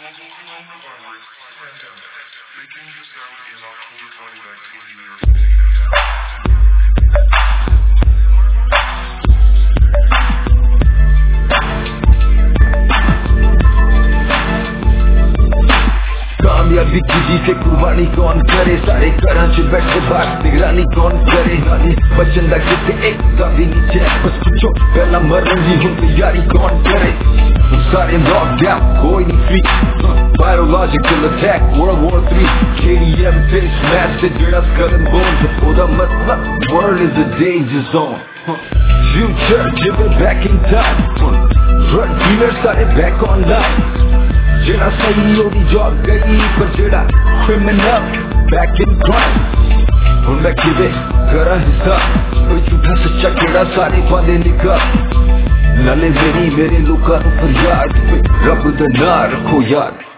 global coronavirus pandemic, making this out in October 2019 New York City. कामयाबी किसी से कुर्बानी कौन करे, सारे घरां च बैठे बाहर निगरानी कौन करे। बचन दा किते एक दा भी नहीं चैन, बस पुछो पहला मरन दी हुण तैयारी कौन करे। सारे लॉकडाउन कोई नहीं free, biological attack World War III, KDM face mask ते जेड़ा स्कलन बोन, ओदा मतलब world is a danger zone. Future driven back in time, drug dealers सारे back online. जेड़ा सही ओदी जॉब गई, पर जेड़ा criminal back in crime. हुण मैं किवे करा हिसाब, कोई झूठा सच्चा केड़ा सारे पांदे निकाल। नाले मेरी मेरे लोकां नूं फरियाद, रब दा नां रखो याद।